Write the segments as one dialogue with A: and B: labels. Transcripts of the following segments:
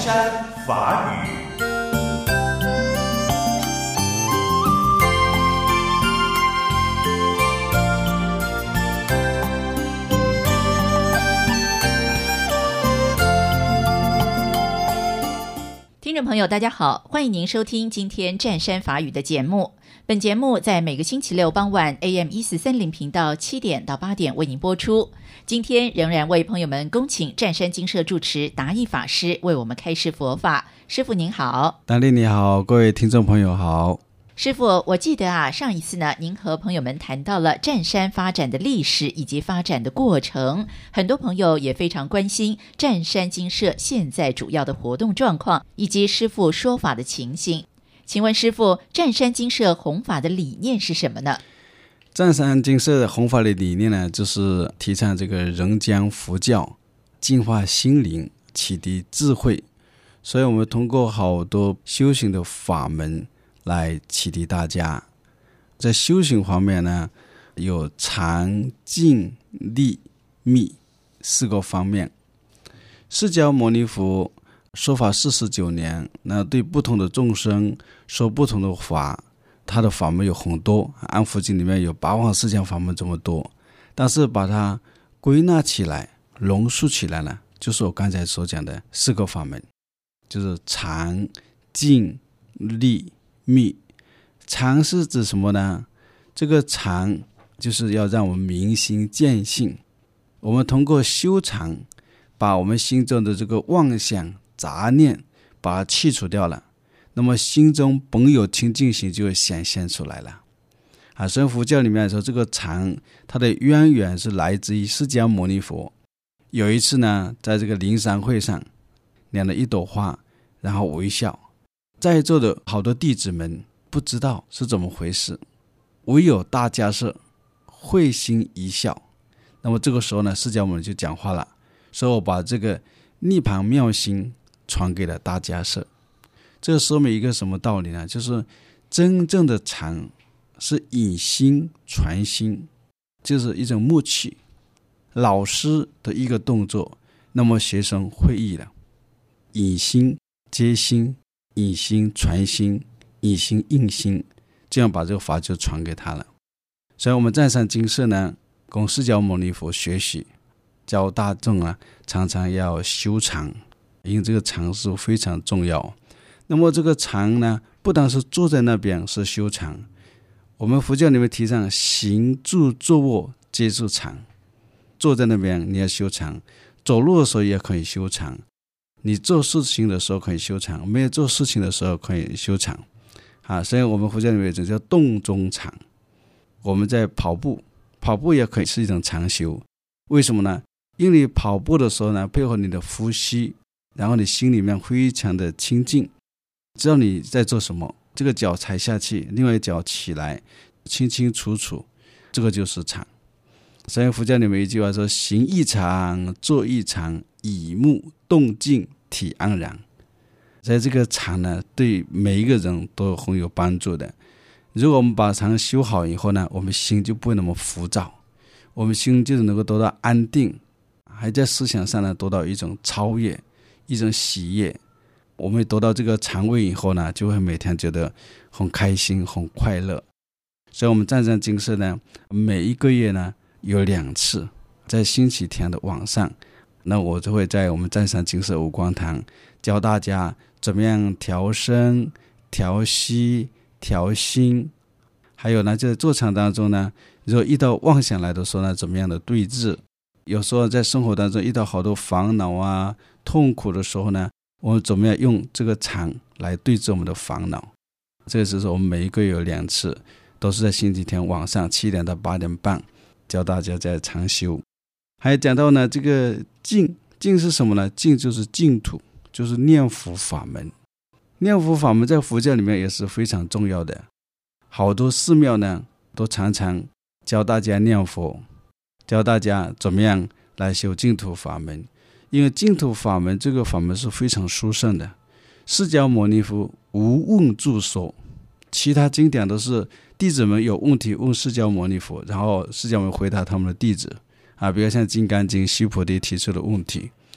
A: 山法语。
B: 听众朋友大家好，欢迎您收听今天湛山法语的节目。本节目在每个星期六傍晚 AM1430 频道7点到8点为您播出。今天仍然为朋友们恭请湛山精舍住持达义法师为我们开示佛法。师父您好。
C: 达利你好，各位听众朋友好。
B: 师父，我记得上一次呢，您和朋友们谈到了湛山发展的历史以及发展的过程，很多朋友也非常关心湛山精舍现在主要的活动状况以及师父说法的情形。请问师父，湛山精舍弘法的理念是什么呢？
C: 湛山精舍的弘法的理念呢，就是提倡这个人间佛教，净化心灵，启迪智慧。所以我们通过好多修行的法门来启迪大家。在修行方面呢，有禅、静、力、密4个方面。释迦牟尼佛说法49年，那对不同的众生说不同的法，他的法门有很多，安佛经里面有8万4千法门这么多，但是把它归纳起来浓缩起来呢，就是我刚才所讲的4个法门，就是禅、静、力、密。禅是指什么呢？这个禅就是要让我们明心见性，我们通过修禅把我们心中的这个妄想杂念把它去除掉了，那么心中本有清净心就会显现出来了。所以佛教里面说，这个禅它的渊源是来自于释迦牟尼佛。有一次呢，在这个灵山会上拈了一朵花，然后微笑，在座的好多弟子们不知道是怎么回事，唯有大迦叶会心一笑。那么这个时候呢，释迦牟尼就讲话了，说我把这个涅槃妙心传给了大迦叶。这个说明一个什么道理呢？就是真正的禅是以心传心，就是一种默契，老师的一个动作，那么学生会意了，以心接心，以心传心，以心印心，这样把这个法就传给他了。所以我们湛山精舍呢，跟释迦牟尼佛学习，教大众啊，常常要修禅，因为这个禅是非常重要。那么这个禅呢，不单是坐在那边是修禅，我们佛教里面提倡行住坐卧皆是禅。坐在那边你要修禅，走路的时候也可以修禅，你做事情的时候可以修禅，没有做事情的时候可以修禅。所以我们佛教里面有一种叫动中禅。我们在跑步也可以是一种禅修。为什么呢？因为你跑步的时候呢，配合你的呼吸，然后你心里面非常的清净，知道你在做什么，这个脚踩下去，另外一脚起来，清清楚楚，这个就是禅。所以佛教里面有一句话说，行一禅，坐一禅，以目动静，体安然。所以这个禅呢，对每一个人都很有帮助的。如果我们把禅修好以后呢，我们心就不会那么浮躁，我们心就能够得到安定，还在思想上呢得到一种超越，一种喜悦。我们得到这个禅位以后呢，就会每天觉得很开心很快乐。所以我们湛山精舍呢，每一个月呢有2次，在星期天的晚上，那我就会在我们湛山精舍五光堂教大家怎么样调身、调息、调心。还有呢，在坐禅当中呢，如果遇到妄想来的时候呢，怎么样的对治。有时候在生活当中遇到好多烦恼啊、痛苦的时候呢，我们怎么样用这个禅来对治我们的烦恼。这个是我们每一个月有2次，都是在星期天晚上7点到8点半教大家在禅修。还有讲到呢，这个静是什么呢？静就是净土，就是念佛法门。念佛法门在佛教里面也是非常重要的，好多寺庙呢都常常教大家念佛，教大家怎么样来修净土法门。因为净土法门这个法门是非常殊胜的，释迦牟尼佛无问著说，其他经典都是弟子们有问题问释迦牟尼佛，然后释迦牟尼回答他们的弟子比如像金刚经须菩提提出的问题。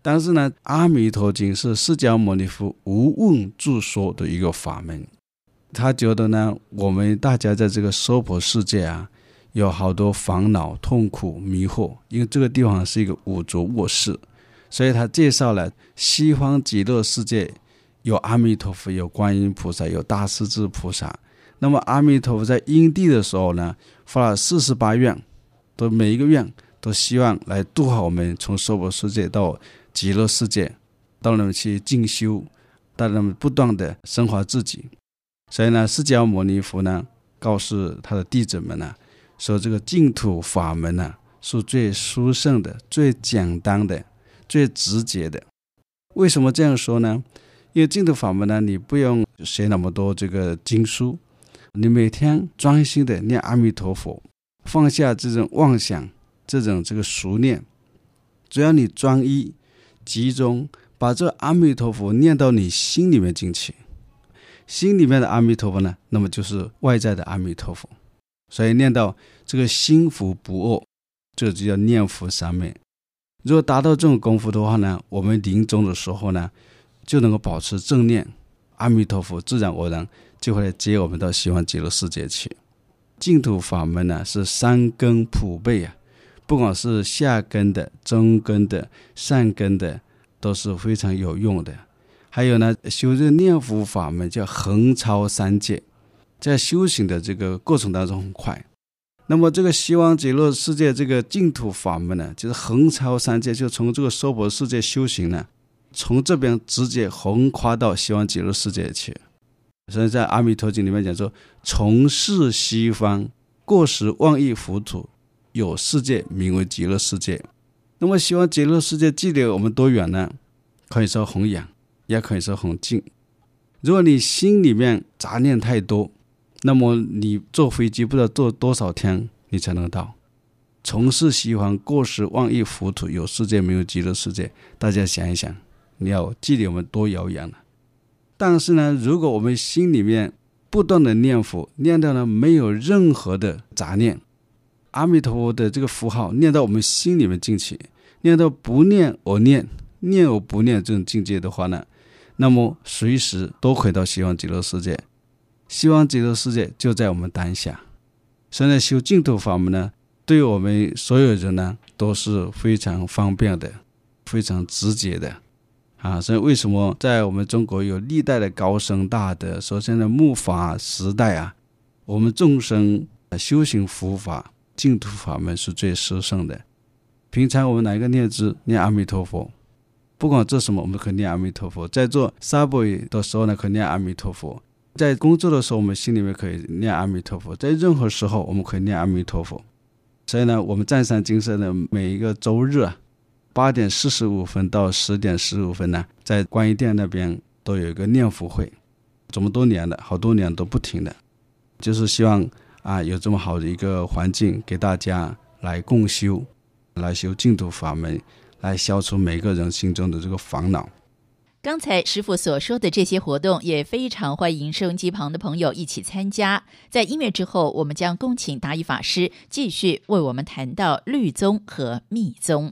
C: 但是呢，阿弥陀经是释迦牟尼佛无问著说的一个法门。他觉得呢，我们大家在这个娑婆世界啊，有好多烦恼、痛苦、迷惑，因为这个地方是一个五浊恶世，所以他介绍了西方极乐世界有阿弥陀佛、有观音菩萨、有大势至菩萨。那么阿弥陀佛在因地的时候呢，发了48愿，都每一个愿都希望来度好我们从娑婆世界到极乐世界，到那么去进修，到那么不断的升华自己。所以呢，释迦牟尼佛呢告诉他的弟子们呢，说这个净土法门呢是最殊胜的、最简单的、最直接的。为什么这样说呢？因为净土法门呢，你不用学那么多这个经书，你每天专心的念阿弥陀佛，放下这种妄想、这种熟念，只要你专一集中，把这阿弥陀佛念到你心里面进去，心里面的阿弥陀佛呢，那么就是外在的阿弥陀佛。所以念到这个心福不恶，这就叫念佛三昧。如果达到这种功夫的话呢，我们临终的时候呢，就能够保持正念，阿弥陀佛自然而然就会来接我们到西方极乐世界去。净土法门呢是三根普被啊，不管是下根的、中根的、善根的，都是非常有用的。还有呢，修这念佛法门叫横超三界，在修行的这个过程当中很快。那么这个西方极乐世界这个净土法门呢，就是横超三界，就从这个娑婆世界修行呢，从这边直接横跨到西方极乐世界去。所以在阿弥陀经里面讲说，从事西方过十万亿佛土，有世界名为极乐世界。那么西方极乐世界距离我们多远呢？可以说很远，也可以说很近。如果你心里面杂念太多，那么你坐飞机不知道坐多少天你才能到。从事西方过十万亿佛土，有世界没有极乐世界，大家想一想，你要距离我们多遥远了。但是呢，如果我们心里面不断的念佛，念到呢没有任何的杂念，阿弥陀佛的这个符号念到我们心里面进去，念到不念而念，念而不念这种境界的话呢，那么随时都回到西方极乐世界。西方极乐世界就在我们当下。现在修净土法门呢，对我们所有人呢都是非常方便的，非常直接的所以为什么在我们中国有历代的高僧大德，首先的末法时代啊，我们众生修行佛法净土法门是最殊胜的。平常我们哪一个念字念阿弥陀佛，不管做什么我们可以念阿弥陀佛，在做沙钵的时候呢可以念阿弥陀佛，在工作的时候我们心里面可以念阿弥陀佛，在任何时候我们可以念阿弥陀佛。所以呢，我们湛山精舍的每一个周日8点45分到10点15分呢，在观音殿那边都有一个念佛会，这么多年了，好多年都不停的，就是希望有这么好的一个环境给大家来共修，来修净土法门，来消除每个人心中的这个烦恼。
B: 刚才师父所说的这些活动也非常欢迎收音机旁的朋友一起参加。在音乐之后，我们将恭请达一法师继续为我们谈到律宗和密宗。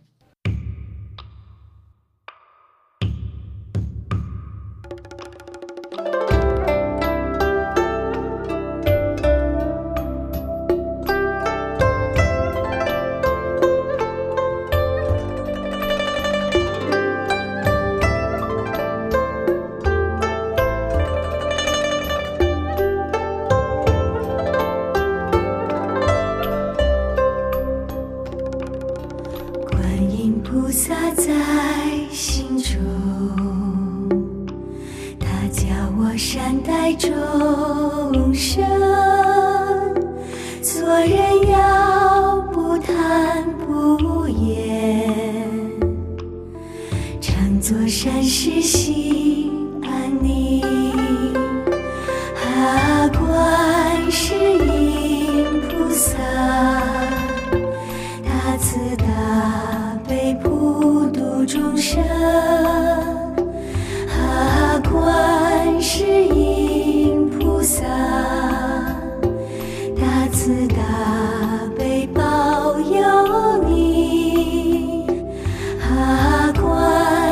D: 保佑你，观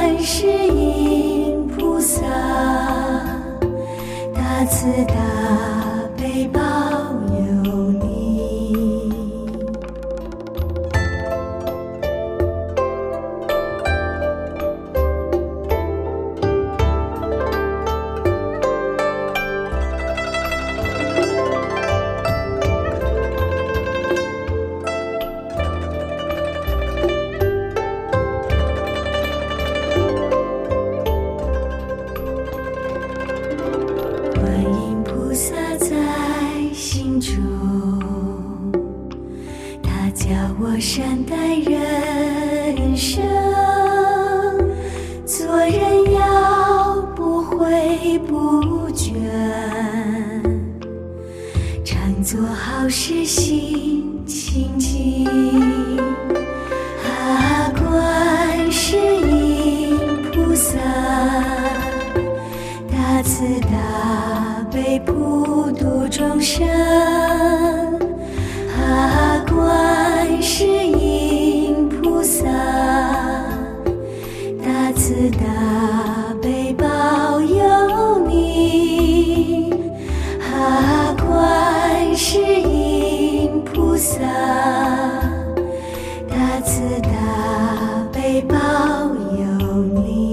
D: 善待人生，做人要不悔不倦，常做好事心清净。观世音菩萨，大慈大悲普度众生。观世音菩萨，大慈大悲保佑你。观世音菩萨，大慈大悲保佑你。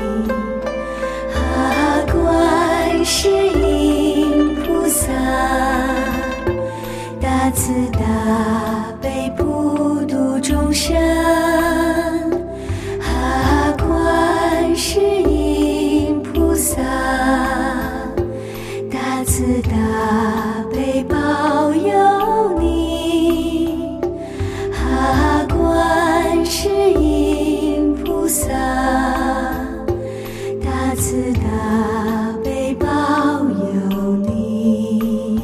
D: 观世音菩萨，大慈大悲普度众生。观世音菩萨，大慈大悲保佑你。观世音菩萨，大慈大悲保佑你。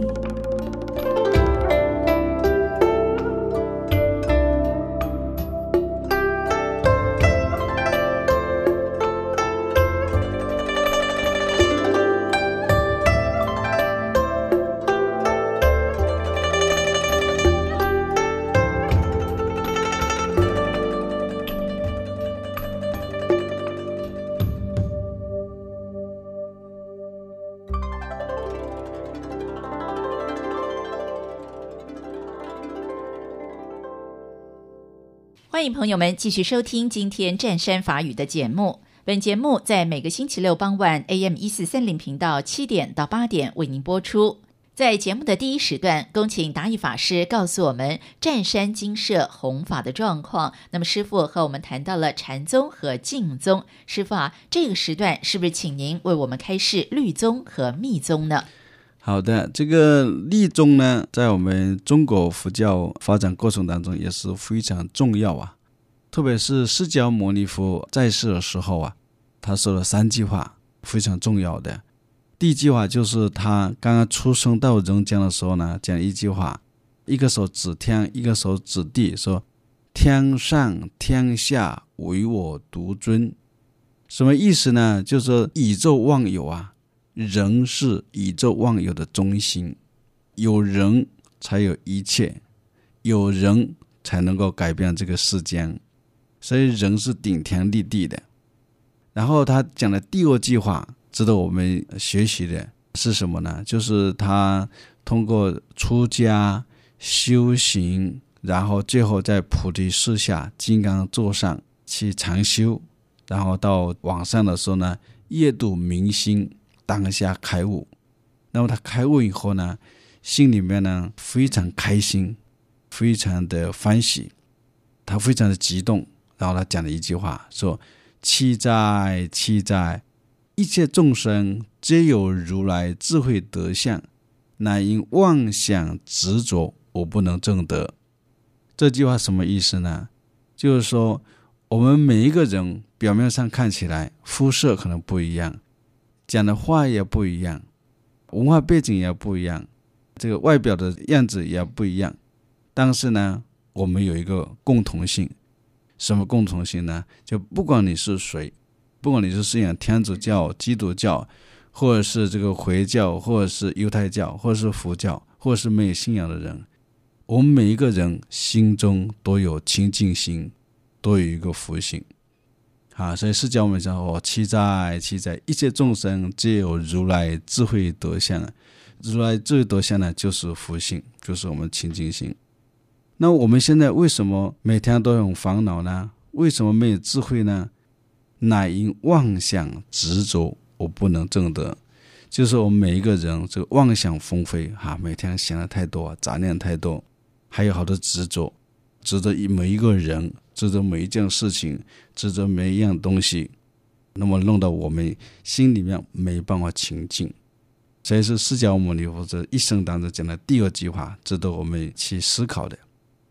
B: 欢迎朋友们继续收听今天湛山法语的节目。本节目在每个星期六傍晚 AM1430 频道7点到8点为您播出。在节目的第一时段，恭请达义法师告诉我们湛山精舍弘法的状况。那么师父和我们谈到了禅宗和净宗。师父啊，这个时段是不是请您为我们开示律宗和密宗呢？
C: 好的，这个律宗呢，在我们中国佛教发展过程当中也是非常重要啊。特别是释迦牟尼佛在世的时候啊，他说了3句话非常重要的。第一句话就是他刚刚出生到人间的时候呢，讲一句话，一个手指天，一个手指地，说天上天下唯我独尊。什么意思呢？就是说宇宙万有啊，人是宇宙万有的中心，有人才有一切，有人才能够改变这个世间，所以人是顶天立地的。然后他讲的第2句话值得我们学习的是什么呢？就是他通过出家修行，然后最后在菩提树下金刚座上去禅修，然后到晚上的时候呢，夜读明心，当下开悟。那么他开悟以后呢，心里面呢非常开心，非常的欢喜，他非常的激动。然后他讲了一句话，说七哉七哉，一切众生皆有如来智慧德相，乃因妄想执着，我不能证得。这句话什么意思呢？就是说我们每一个人表面上看起来肤色可能不一样，讲的话也不一样，文化背景也不一样，这个外表的样子也不一样，但是呢，我们有一个共同性。什么共同性呢？就不管你是谁，不管你是信仰天主教、基督教，或者是这个回教，或者是犹太教，或者是佛教，或者是没有信仰的人，我们每一个人心中都有清净心，都有一个福心。所以释迦牟尼说七哉七哉，一切众生皆有如来智慧德相。如来智慧德相呢，就是福心，就是我们清净心。那我们现在为什么每天都有烦恼呢？为什么没有智慧呢？乃因妄想执着，我不能证得。就是我们每一个人这个妄想纷飞每天想的太多，杂念太多，还有好多执着，执着每一个人，执着每一件事情，执着每一样东西，那么弄到我们心里面没办法清净。所以是释迦牟尼佛这一生当中讲的第2句话，值得我们去思考的。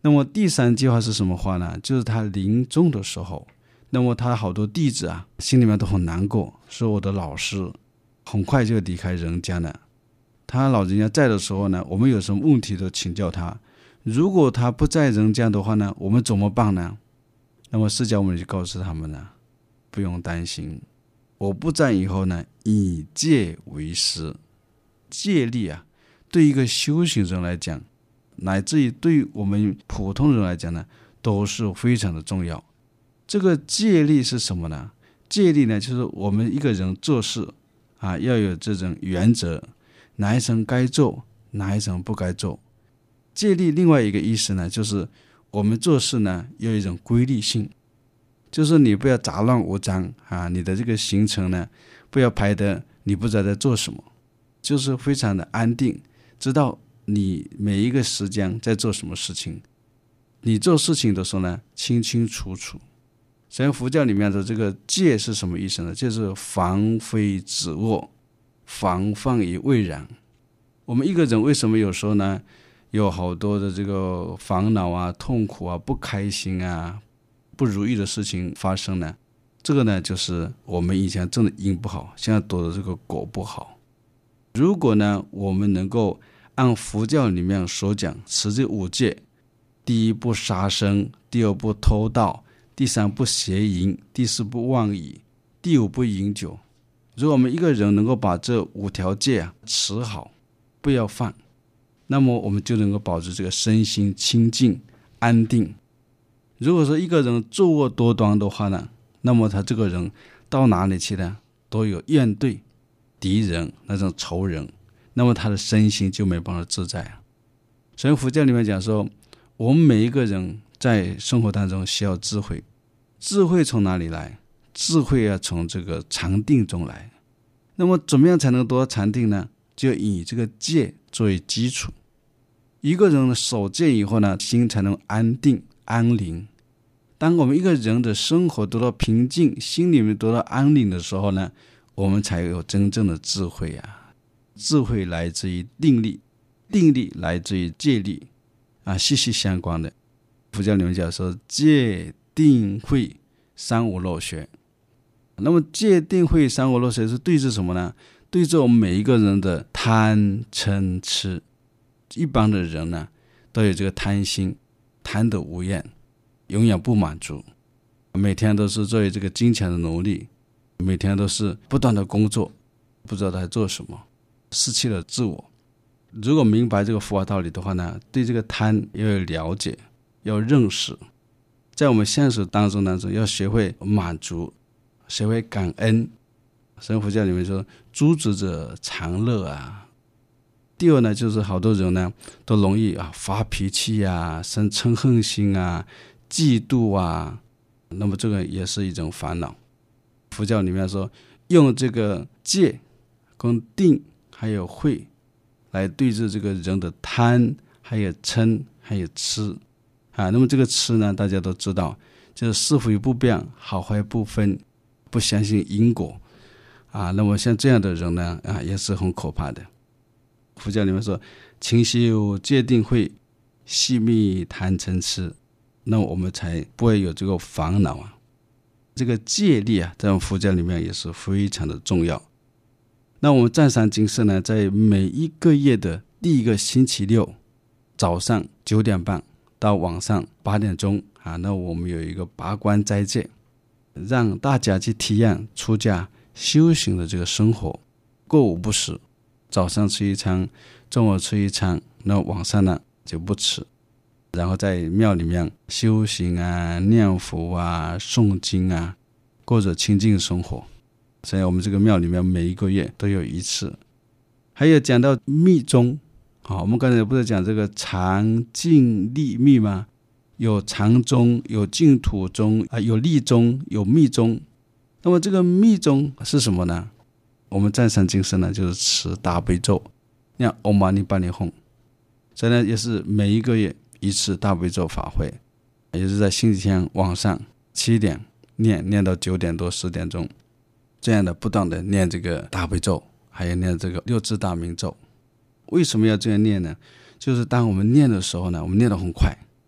C: 那么第3句话是什么话呢？就是他临终的时候，那么他好多弟子啊，心里面都很难过，说我的老师很快就离开人间了。他老人家在的时候呢，我们有什么问题都请教他，如果他不在人间的话呢，我们怎么办呢？那么释迦牟尼就告诉他们呢，不用担心，我不在以后呢，以戒为师。戒律啊，对一个修行人来讲，乃至于对于我们普通人来讲呢，都是非常的重要。这个戒律是什么呢？戒律呢，就是我们一个人做事啊，要有这种原则，哪一层该做，哪一层不该做。戒律另外一个意思呢，就是我们做事呢有一种规律性，就是你不要杂乱无章啊，你的这个行程呢不要排得你不知道在做什么，就是非常的安定，知道你每一个时间在做什么事情，你做事情的时候呢清清楚楚。所以佛教里面的这个戒是什么意思呢？就是防非止恶，防范于未然。我们一个人为什么有时候呢有好多的这个烦恼啊、痛苦啊、不开心啊、不如意的事情发生呢？这个呢就是我们以前种的因不好，现在得的这个果不好。如果呢我们能够按佛教里面所讲持这5戒，第1不杀生，第2不偷盗，第3不邪淫，第4不妄语，第5不饮酒。如果我们一个人能够把这5条戒啊持好，不要犯，那么我们就能够保持这个身心清净安定。如果说一个人作恶多端的话呢，那么他这个人到哪里去呢，都有怨怼、敌人、那种仇人，那么他的身心就没办法自在啊。所以佛教里面讲说，我们每一个人在生活当中需要智慧。智慧从哪里来？智慧要从这个禅定中来。那么怎么样才能得到禅定呢？就以这个戒作为基础。一个人守戒以后呢，心才能安定安宁。当我们一个人的生活得到平静，心里面得到安宁的时候呢，我们才有真正的智慧啊。智慧来自于定力，定力来自于戒律啊，息息相关的。佛教里面讲说戒定慧三无漏学。那么戒定慧三无漏学是对治什么呢？对治我们每一个人的贪嗔痴。一般的人呢都有这个贪心，贪得无厌，永远不满足，每天都是作为这个金钱的奴隶，每天都是不断的工作，不知道他在做什么，失去了自我。如果明白这个佛法道理的话呢，对这个贪要有了解，要认识，在我们现实当中要学会满足，学会感恩。神佛教里面说诸执者常乐啊。第二呢，就是好多人呢都容易发脾气啊，生嗔恨心啊，嫉妒啊，那么这个也是一种烦恼。佛教里面说用这个戒跟定还有慧来对治这个人的贪还有嗔还有痴啊。那么这个痴呢，大家都知道，就是是非不变，好坏不分，不相信因果啊。那么像这样的人呢也是很可怕的。佛教里面说勤修戒定慧，息灭贪嗔痴，那我们才不会有这个烦恼啊。这个戒律啊，在我们佛教里面也是非常的重要。那我们湛山精舍呢，在每一个月的第1个星期六早上9点半到晚上8点钟啊，那我们有一个拔关斋戒，让大家去体验出家修行的这个生活，过午不食，早上吃1餐，中午吃1餐，那晚上呢就不吃，然后在庙里面修行啊、念佛啊、诵经啊，过着清净生活。所以我们这个庙里面每一个月都有1次。还有讲到密宗我们刚才不是讲这个禅净立密吗？有禅宗，有净土宗有立宗，有密宗。那么这个密宗是什么呢？我们湛山精舍呢，就是持大悲咒，念唵嘛呢叭咪吽。所以呢，也是每一个月1次大悲咒法会，也是在星期天晚上7点念到9点多10点钟，这样的不断的念这个大悲咒，还有念这个6字大明咒。为什么要这样念呢？就是当我们念的时候呢，我们念得很快，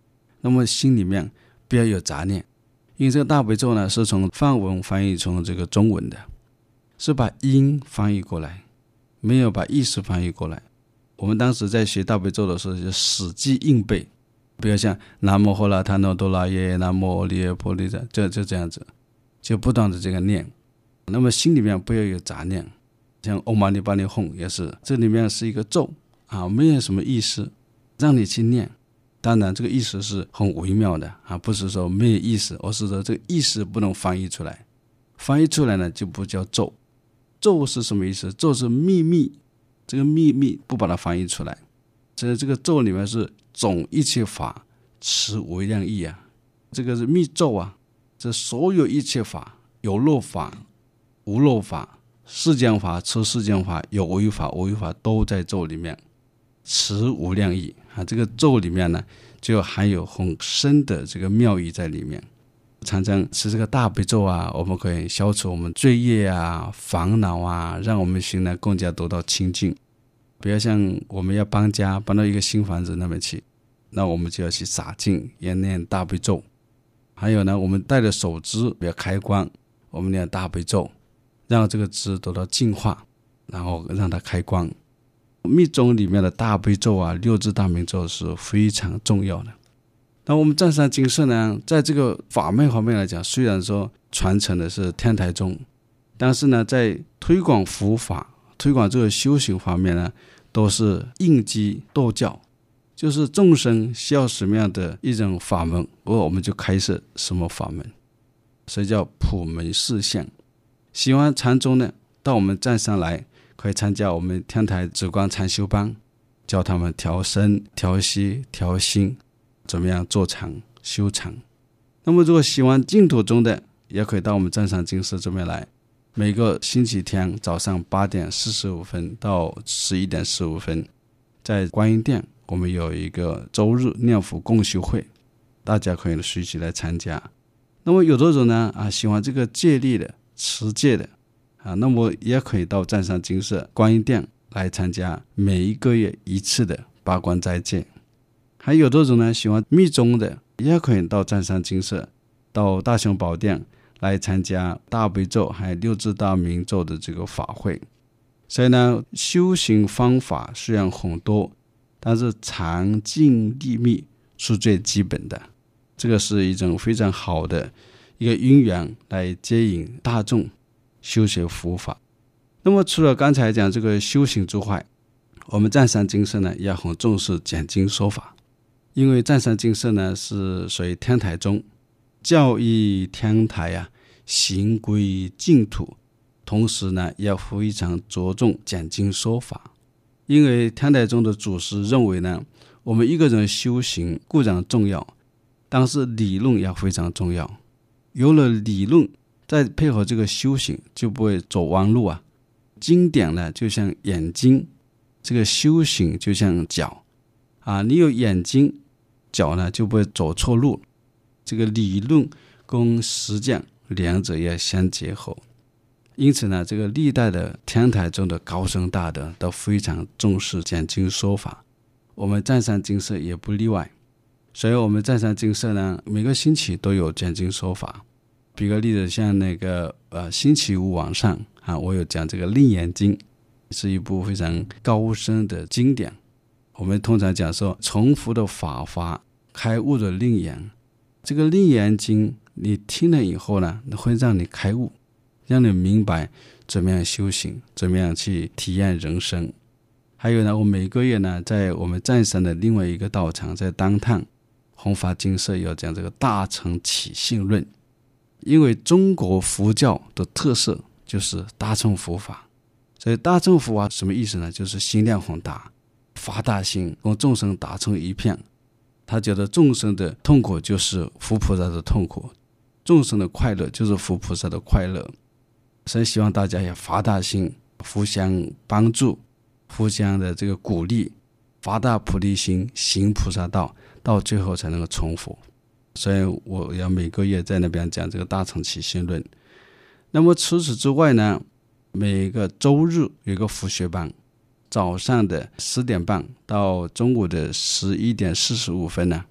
C: 那么心里面不要有杂念。因为这个大悲咒呢是从梵文翻译成这个中文的，是把音翻译过来，没有把意思翻译过来。我们当时在学大悲咒的时候就死记硬背，不要像南无呼啦他诺多拉耶南无阿利耶波利就这样子，就不断的这个念。那么心里面不要有杂念，像唵嘛呢叭呢吽也是，这里面是一个咒啊，没有什么意思，让你去念。当然这个意思是很微妙的啊，不是说没有意思，而是说这个意思不能翻译出来，翻译出来呢就不叫咒。咒是什么意思？咒是秘密，这个秘密不把它翻译出来，所以这个咒里面是总一切法持无量义啊，这个是密咒啊，这所有一切法，有漏法无漏法，释迦法持释迦法，有为法无为法都在咒里面，持无量义啊，这个咒里面呢就含有很深的这个妙义在里面。常常持这个大悲咒啊，我们可以消除我们罪业啊烦恼啊，让我们心呢更加得到清净。比如像我们要搬家，搬到一个新房子那边去，那我们就要去洒净，也念大悲咒。还有呢，我们戴的手指要开光，我们念大悲咒，让这个指得到净化，然后让它开光。密宗里面的大悲咒啊，六字大明咒是非常重要的。那我们藏山精舍呢，在这个法门方面来讲，虽然说传承的是天台宗，但是呢，在推广佛法、推广这个修行方面呢，都是应机度教，就是众生需要什么样的一种法门，我们就开设什么法门，所以叫普门示现。喜欢禅宗呢，到我们藏山来，可以参加我们天台止观禅修班，教他们调身、调息、调心，怎么样做禅修禅。那么如果喜欢净土宗的，也可以到我们藏山精舍这边来，每个星期天早上8点45分到11点15分，在观音殿我们有一个周日念佛共修会，大家可以随时来参加。那么有的人呢喜欢这个戒律的持戒的那么也可以到藏山精舍观音殿来参加每一个月一次的八关斋戒。还有的人呢喜欢密宗的，也可以到藏山精舍到大雄宝殿来参加大悲咒还有六字大明咒的这个法会。所以呢，修行方法虽然很多，但是禅净利密是最基本的，这个是一种非常好的一个因缘来接引大众修学佛法。那么除了刚才讲这个修行之外，我们藏山精舍呢也很重视讲经说法，因为藏山精舍呢是属于天台宗，教义天台行归净土，同时呢也非常着重讲经说法。因为天台宗的祖师认为呢，我们一个人修行固然重要，但是理论也非常重要，有了理论再配合这个修行，就不会走弯路经典呢就像眼睛，这个修行就像脚你有眼睛，脚呢就不会走错路。这个理论跟实践两者要相结合。因此呢，这个历代的天台宗的高僧大德都非常重视讲经说法，我们藏山精舍也不例外。所以我们藏山精舍呢，每个星期都有讲经说法。举个例子，像那个星期五晚上我有讲这个楞严经，是一部非常高深的经典。我们通常讲说从佛的法华开悟的楞严，这个楞严经你听了以后呢，会让你开悟，让你明白怎么样修行，怎么样去体验人生。还有呢，我每个月呢，在我们藏山的另外一个道场，在当趟弘法精舍有讲这个大乘起信论。因为中国佛教的特色就是大乘佛法，所以大乘佛法什么意思呢？就是心量很大，发大心，跟众生打成一片。他觉得众生的痛苦就是佛菩萨的痛苦，众生的快乐就是佛菩萨的快乐。所以希望大家也发大心，互相帮助，互相的这个鼓励，发大菩提心，行菩萨道，到最后才能够成佛。所以我要每个月在那边讲这个大乘起信论。那么除此之外呢，每个周日有一个佛学班，早上的10点半到中午的11点45分呢，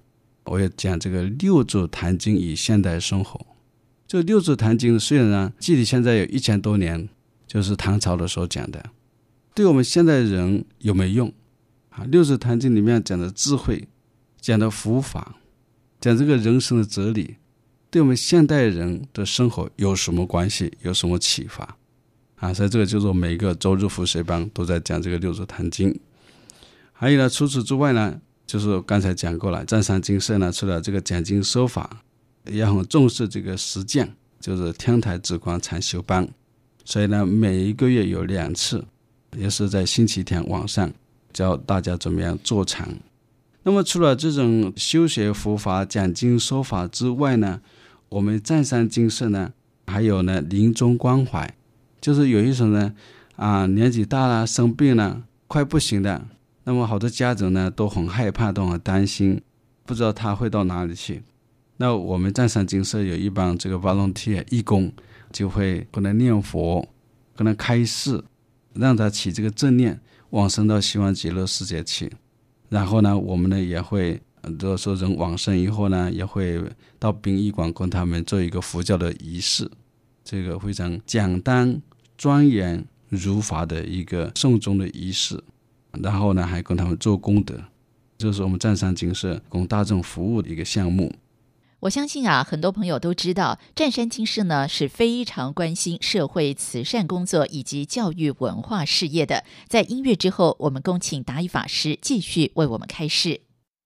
C: 我要讲这个六祖坛经与现代生活。这个六祖坛经虽然距离现在有1000多年，就是唐朝的时候讲的，对我们现代人有没有用六祖坛经里面讲的智慧，讲的佛法，讲这个人生的哲理，对我们现代人的生活有什么关系，有什么启发所以这个就是每个周日福水班都在讲这个六祖坛经。还有呢，除此之外呢，就是刚才讲过了，湛山精舍呢，除了这个讲经说法，也很重视这个实践，就是天台智光禅修班。所以呢，每一个月有2次，也是在星期天晚上教大家怎么样坐禅。那么除了这种修学佛法讲经说法之外呢，我们湛山精舍呢还有呢临终关怀，就是有一种呢年纪大了生病了快不行了，那么好多家长呢都很害怕，都很担心，不知道他会到哪里去。那我们湛山精舍有一帮这个 volunteer 义工，就会可能念佛，可能开示，让他起这个正念往生到西方极乐世界去。然后呢，我们呢也会，如果说人往生以后呢，也会到殡仪馆跟他们做一个佛教的仪式，这个非常简单庄严如法的一个送终的仪式。然后呢，还跟他们做功德，这是我们湛山精舍供大众服务的一个项目。
B: 我相信很多朋友都知道，湛山精舍呢是非常关心社会慈善工作以及教育文化事业的。在音乐之后，我们恭请达一法师继续为我们开示。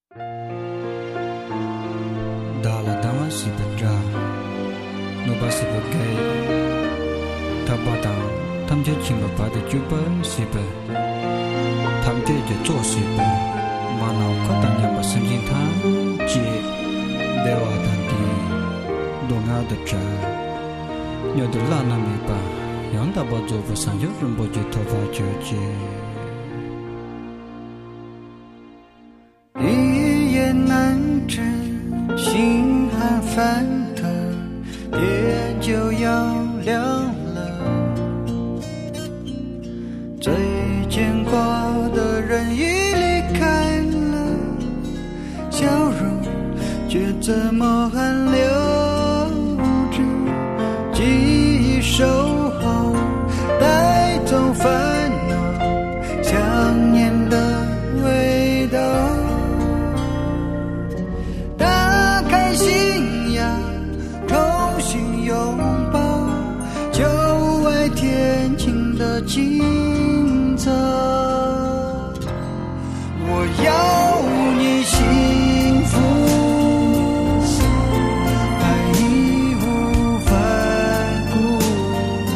E: Dewa tadi donga da cha nyo de la na mi pa yang da ba zo ba san yo ren bo ji to ba che che一言难尽心寒烦的天就要亮了最牵挂的人已离开了笑容却怎么还留着记忆守候带走烦恼想念的味道打开心呀重新拥抱旧爱天晴的清早我要你幸福爱义无反顾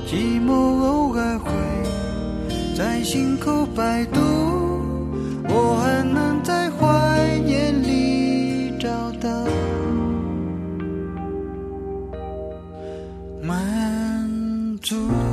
E: 寂寞偶尔会在心口摆渡，我还能在怀念里找到满足。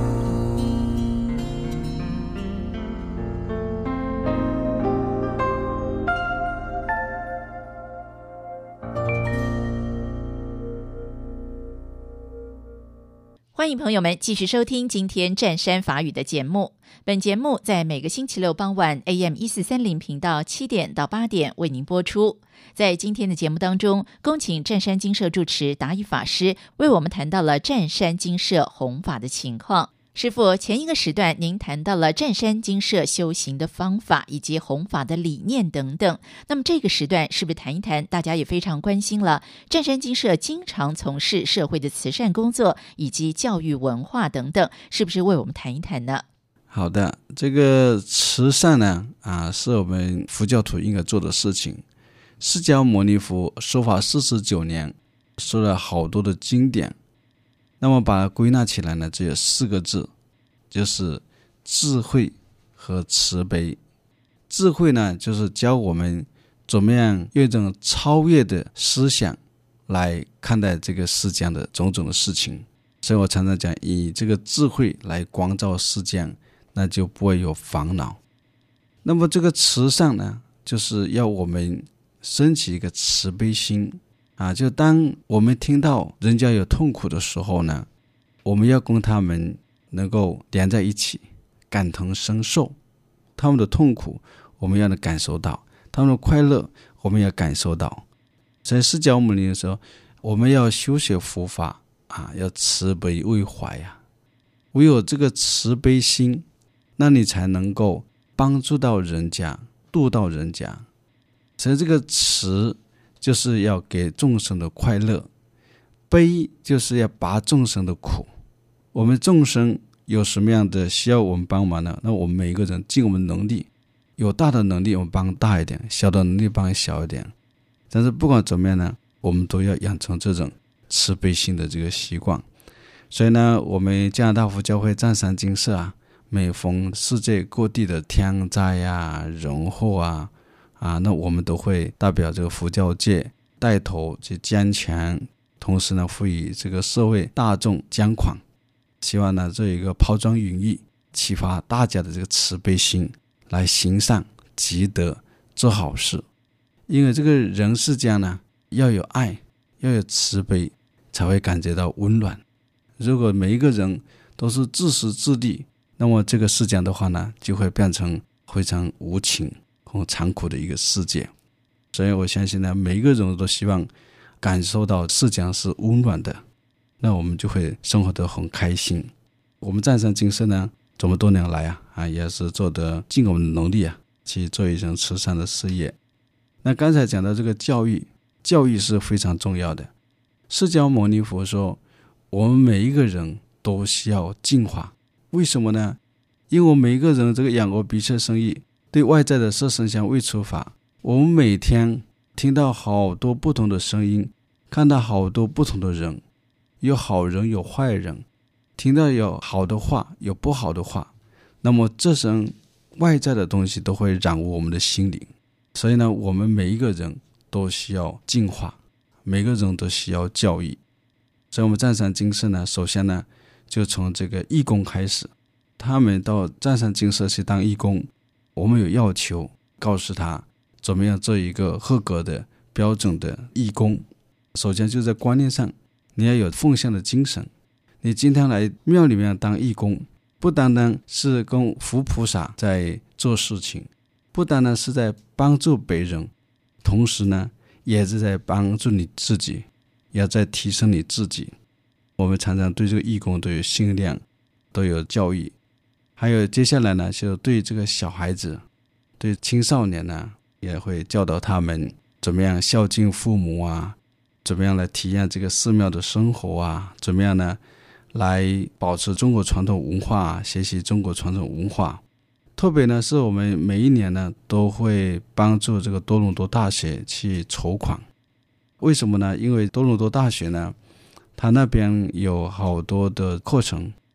B: 欢迎朋友们继续收听今天湛山法语的节目。本节目在每个星期六傍晚 AM1430 频道7点到8点为您播出。在今天的节目当中，恭请湛山精舍住持达一法师为我们谈到了湛山精舍弘法的情况。师父，前一个时段您谈到了湛山精舍修行的方法以及弘法的理念等等，那么这个时段是不是谈一谈大家也非常关心了，湛山精舍经常从事社会的慈善工作以及教育文化等等，是不是为我们谈一谈呢？
C: 好的，这个慈善呢是我们佛教徒应该做的事情。释迦牟尼佛说法49年，说了好多的经典，那么把它归纳起来呢，只有4个字，就是智慧和慈悲。智慧呢，就是教我们怎么样用一种超越的思想来看待这个世间的种种的事情。所以我常常讲，以这个智慧来光照世间，那就不会有烦恼。那么这个慈善呢，就是要我们升起一个慈悲心就当我们听到人家有痛苦的时候呢，我们要跟他们能够连在一起，感同身受。他们的痛苦我们要能感受到，他们的快乐我们要感受到。在释迦牟尼的时候，我们要修学佛法要慈悲为怀唯有这个慈悲心，那你才能够帮助到人家，度到人家。所以这个慈就是要给众生的快乐，悲就是要拔众生的苦。我们众生有什么样的需要我们帮忙呢？那我们每一个人尽我们能力，有大的能力我们帮大一点，小的能力帮小一点。但是不管怎么样呢，我们都要养成这种慈悲心的这个习惯。所以呢，我们加拿大佛教会湛山精舍每逢世界各地的天灾人祸那我们都会代表这个佛教界带头去坚强，同时呢赋予这个社会大众捐款，希望呢这一个抛砖引玉，启发大家的这个慈悲心，来行善积德做好事。因为这个人世间呢，要有爱，要有慈悲，才会感觉到温暖。如果每一个人都是自私自利，那么这个世间的话呢，就会变成非常无情和残酷的一个世界。所以我相信呢，每一个人都希望感受到世间是温暖的，那我们就会生活得很开心。我们湛山精舍呢，这么多年来也是做得尽我们的能力去做一种慈善的事业。那刚才讲到这个教育是非常重要的。释迦牟尼佛说，我们每一个人都需要净化。为什么呢？因为我们每一个人这个眼耳鼻舌身意，对外在的色声香味触法，我们每天听到好多不同的声音，看到好多不同的人，有好人有坏人，听到有好的话有不好的话，那么这种外在的东西都会染污我们的心灵。所以呢，我们每一个人都需要净化，每个人都需要教育。所以我们湛山精舍呢，首先呢就从这个义工开始。他们到湛山精舍去当义工，我们有要求告诉他怎么样做一个合格的标准的义工。首先就在观念上，你要有奉献的精神。你今天来庙里面当义工，不单单是跟佛菩萨在做事情，不单单是在帮助别人，同时呢也是在帮助你自己，也在提升你自己。我们常常对这个义工都有训练，都有教育。还有接下来呢，就对这个小孩子，对青少年呢，也会教导他们怎么样孝敬父母怎么样来体验这个寺庙的生活怎么样呢来保持中国传统文化学习中国传统文化。特别呢是我们每一年呢都会帮助这个多伦多大学去筹款。为什么呢？因为多伦多大学呢，它那边有好多的课程，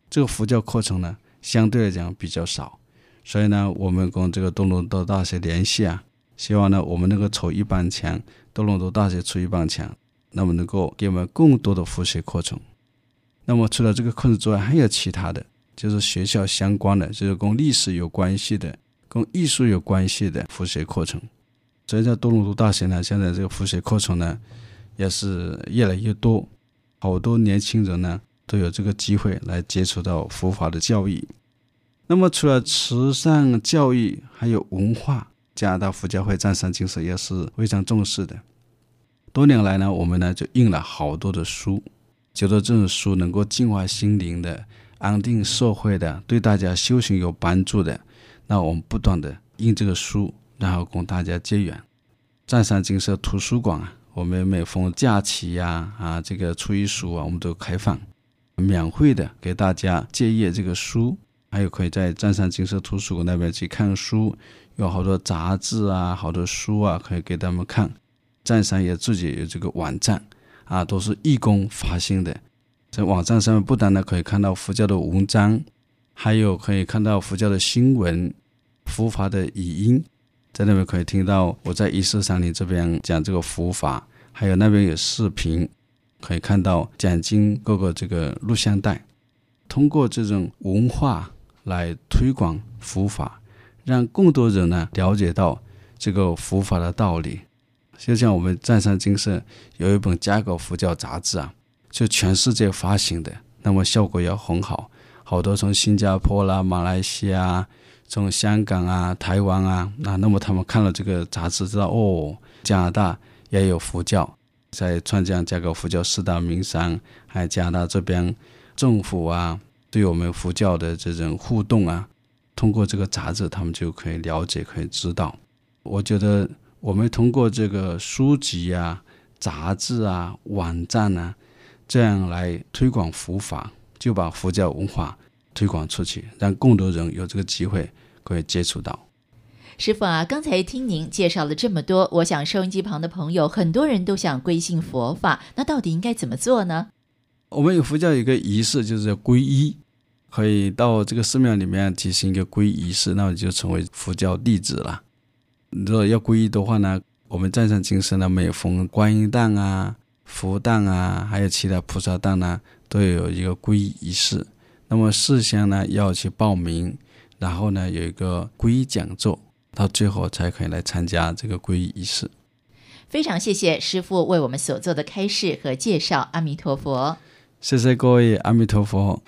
C: 这个佛教课程呢相对来讲比较少，所以呢我们跟这个多伦多大学联系啊，希望呢我们能够筹一半墙，多伦多大学出一半墙，那么能够给我们更多的佛学课程。那么除了这个课程之外，还有其他的，就是学校相关的，就是跟历史有关系的，跟艺术有关系的佛学课程。所以在多伦多大学呢，现在这个佛学课程呢也是越来越多，好多年轻人呢都有这个机会来接触到佛法的教育。那么除了慈善教育还有文化，加拿大佛教会湛山精舍也是非常重视的。多年来呢，我们呢就印了好多的书，觉得这种书能够净化心灵的，安定社会的，对大家修行有帮助的，那我们不断的印这个书，然后跟大家结缘。湛山精舍图书馆啊，我们每逢假期呀这个初一十五啊，我们都开放免费的给大家借阅这个书，还有可以在湛山精舍图书馆那边去看书，有好多杂志啊，好多书啊，可以给他们看。湛山也自己有这个网站啊，都是义工发行的。在网站上面不但呢可以看到佛教的文章，还有可以看到佛教的新闻、佛法的语音，在那边可以听到我在1430这边讲这个佛法，还有那边有视频，可以看到讲经各个这个录像带。通过这种文化来推广佛法，让更多人呢了解到这个佛法的道理。就像我们湛山精舍有一本加狗佛教杂志啊，就全世界发行的，那么效果也很好，好多从新加坡啦、马来西亚、从香港啊、台湾啊，那么他们看了这个杂志知道加拿大也有佛教，在川江加狗佛教4大名山，还有加拿大这边政府啊对我们佛教的这种互动啊，通过这个杂志他们就可以了解，可以知道。我觉得我们通过这个书籍啊、杂志啊、网站啊，这样来推广佛法，就把佛教文化推广出去，让更多人有这个机会可以接触到。
B: 师父啊，刚才听您介绍了这么多，我想收音机旁的朋友很多人都想归信佛法，那到底应该怎么做呢？
C: 我们有佛教有一个仪式，就是皈依，可以到这个寺庙里面进行一个皈依仪式，那你就成为佛教弟子了。如果要皈依的话呢，我们湛山精舍呢，每逢观音诞啊、佛诞啊，还有其他菩萨诞啊，都有一个皈依仪式。那么事先呢要去报名，然后呢有一个皈依讲座，到最后才可以来参加这个皈依仪式。
B: 非常谢谢师父为我们所做的开示和介绍，阿弥陀佛。
C: 谢谢各位，阿弥陀佛。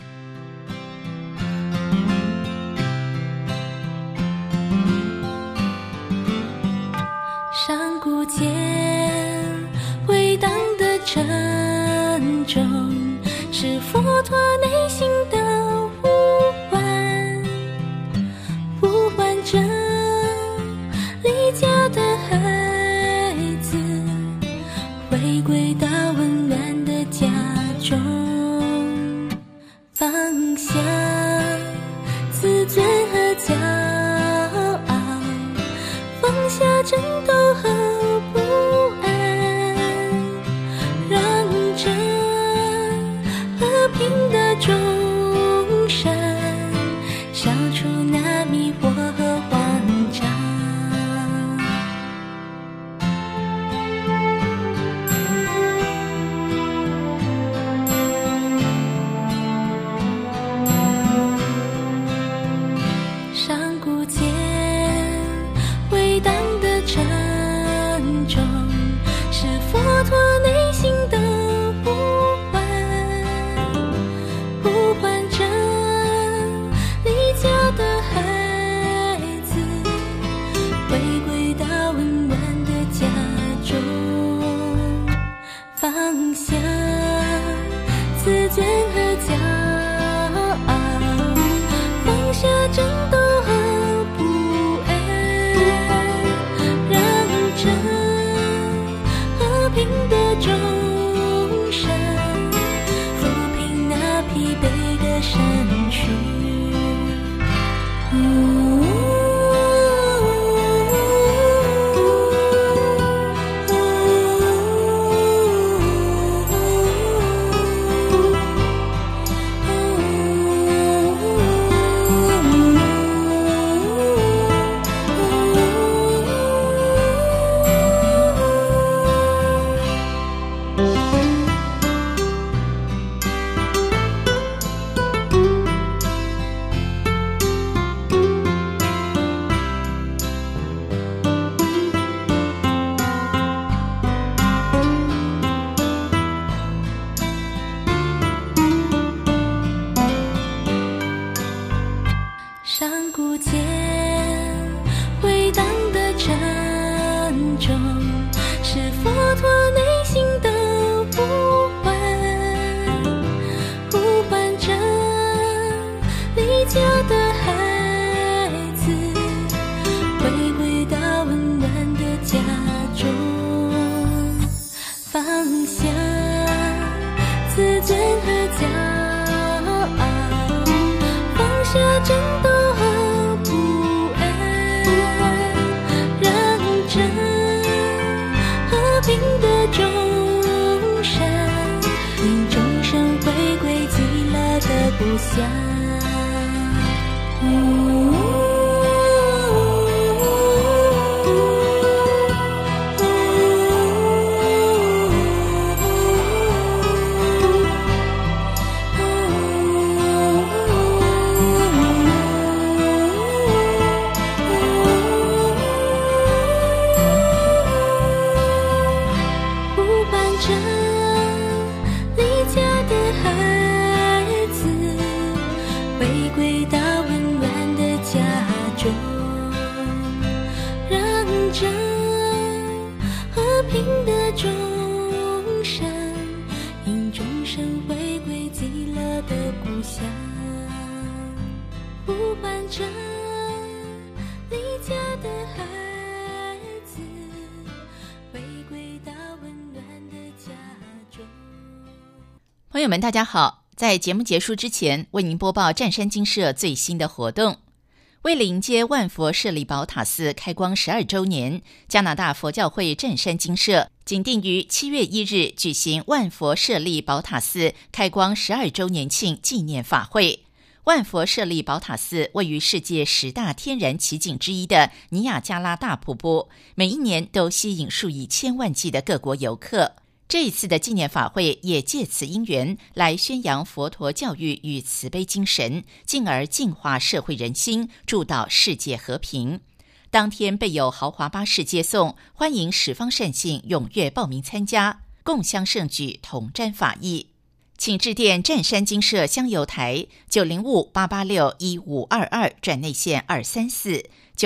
D: 山谷间回荡的沉重，是佛陀内心的呼唤，呼唤着离家的孩子，回归到温暖的家中，放下自尊和骄傲，放下争斗和不安，让这和平的众生消除那迷惑和慌张。山谷间回荡的沉重，是佛陀内心的呼唤，呼唤着离家的孩子，回归到温暖的家中，放下自尊和骄傲，放下争斗和不安，让这和平的众生抚平那疲惫的身躯。 故乡。
B: 朋友们大家好，在节目结束之前为您播报湛山精舍最新的活动。为了迎接万佛舍利宝塔寺开光12周年，加拿大佛教会湛山精舍紧定于7月1日举行万佛舍利宝塔寺开光12周年庆纪念法会。万佛舍利宝塔寺位于世界10大天然奇景之一的尼亚加拉大瀑布，每一年都吸引数以千万计的各国游客。这一次的纪念法会也借此因缘来宣扬佛陀教育与慈悲精神，进而净化社会人心，助导世界和平。当天备有豪华巴士接送，欢迎十方善信踊跃报名参加，共襄盛举，同沾法益。请致电湛山精舍香油台905-886-1522转内线234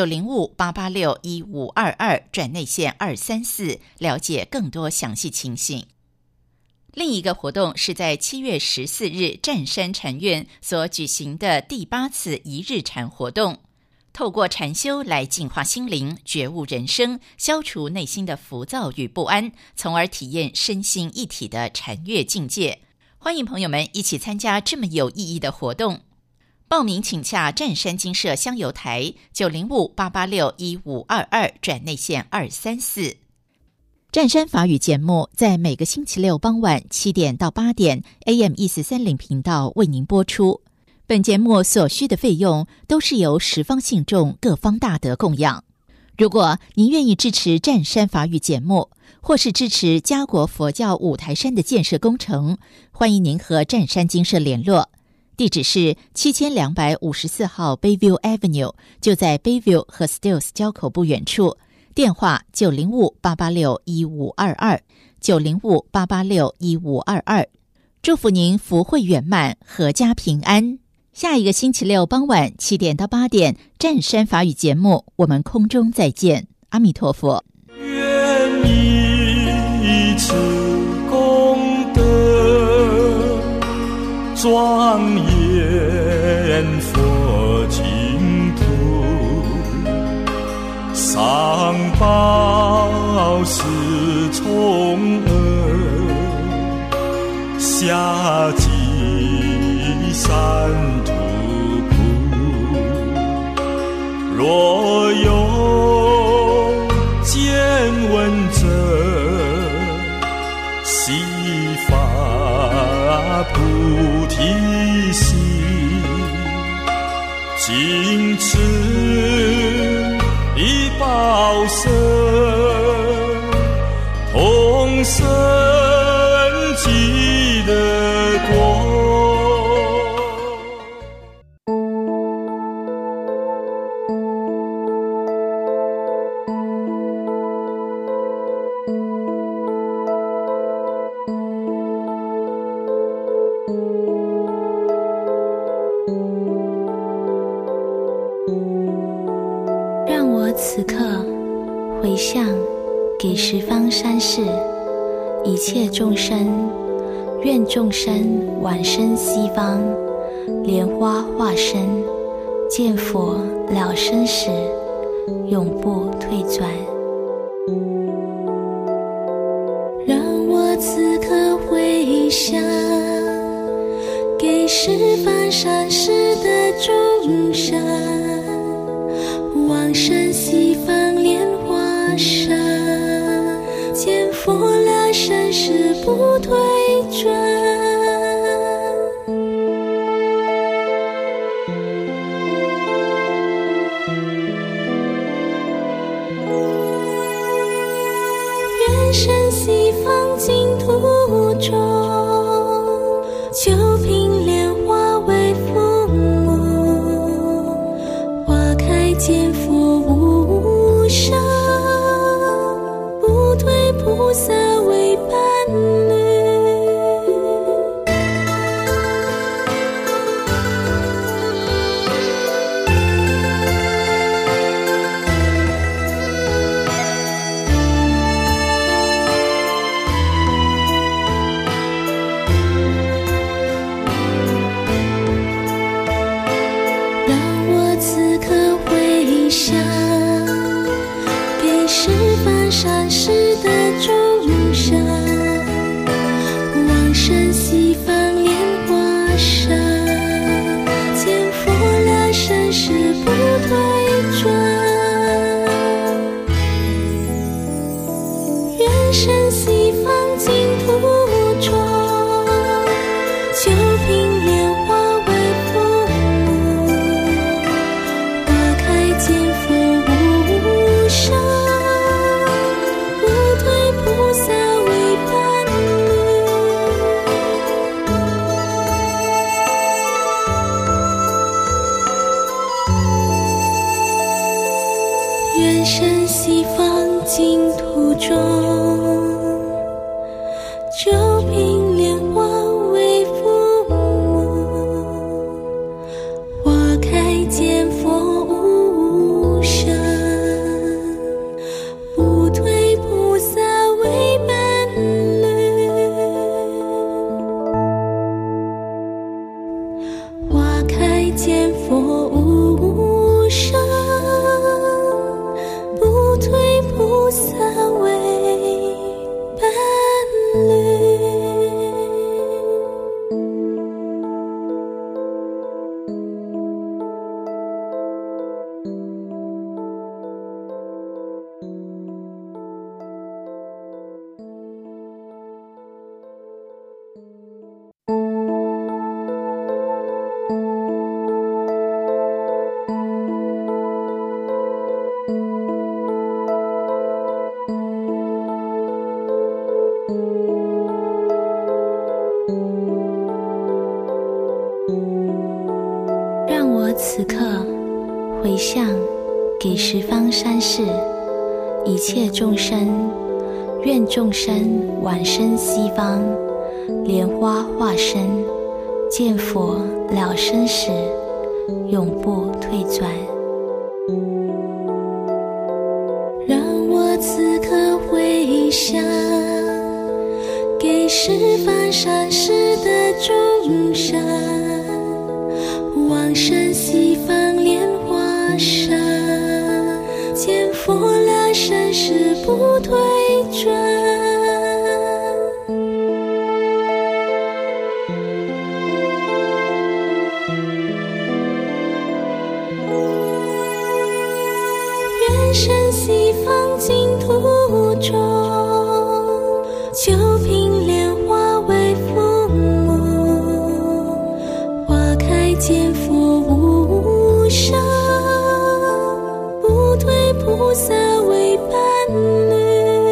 B: 905-886-1522转内线234，了解更多详细情形。另一个活动是在7月14日湛山禅院所举行的第8次一日禅活动，透过禅修来净化心灵，觉悟人生，消除内心的浮躁与不安，从而体验身心一体的禅悦境界。欢迎朋友们一起参加这么有意义的活动。报名请洽湛山精舍香油台905-886-1522转内线234。湛山法语节目在每个星期六傍晚7点到8点 AM1430 频道为您播出。本节目所需的费用都是由十方信众各方大德供养。如果您愿意支持湛山法语节目，或是支持嘉国佛教五台山的建设工程，欢迎您和湛山精舍联络。地址是7254号 Bayview Avenue， 就在 Bayview 和 Stills 交口不远处。电话905-886-1522 905-886-1522。祝福您福慧圆满，阖家平安。下一个星期六傍晚7点到8点，湛山法语节目，我们空中再见。阿弥陀佛。
F: 愿以此功德庄严佛净土，上报四重恩，下济三途苦。若有见闻者，悉发菩提心，尽此一报身，同生极乐国。
D: 让我此刻回向给十方三世一切众生，愿众生往生西方，莲花化身，见佛了生死，永不退转。让我此刻回向给十方三世的众生，往生西方莲花山，见佛了生死不退转。 中，就凭莲花为父母，花开见佛无生，不退菩萨为伴侣。善事的众生，往生西方莲花山，见佛了生死不退转，愿生西方净土中，就凭莲花为父母，花开见佛无生，愿生西方净土中，就凭莲花为父母，花开见佛无生，不退菩萨为伴侣，花开见佛无生，不退菩萨为伴侣。让我此刻回向给十方三世一切众生，愿众生往生西方莲花化身，见佛了生死，永不退转。让我此刻回向给十方三世的众生，往生西方莲花山，见佛了生死不退转。愿生西方净土中，就凭莲花为父母，花开见佛无生，不退菩萨为伴侣。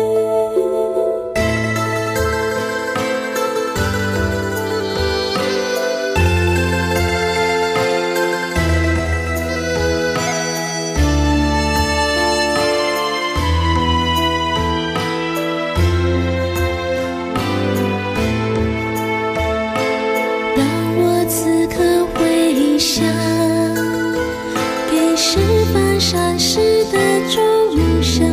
D: 此刻回向给十方三世的众生，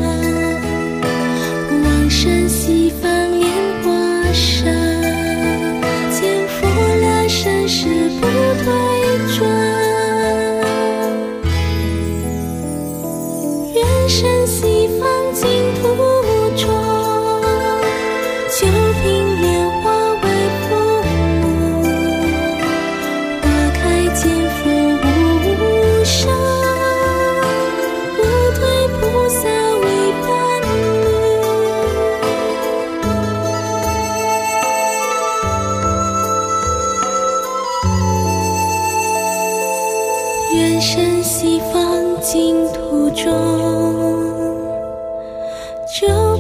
D: 往生西方莲花山，见佛了生死不退转。愿生西方净土中，就凭莲花为父母，见佛无生，不退菩萨为伴侣。愿生西方净土中，就